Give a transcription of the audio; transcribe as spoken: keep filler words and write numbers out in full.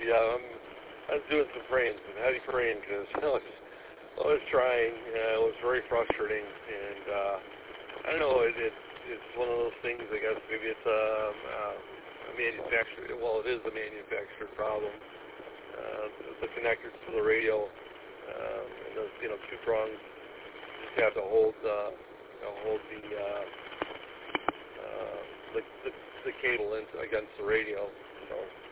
Yeah, I'm, I was doing some praying, some heavy praying, because I was, I was trying. Uh, it was very frustrating, and uh, I don't know. It, it, it's one of those things. I guess maybe it's a, uh, a manufacturer. Well, it is a manufactured problem. Uh, the connectors to the radio, um, and those, you know, two prongs. You just have to hold, uh, you know, hold the, uh, uh, the, the the cable in against the radio. So.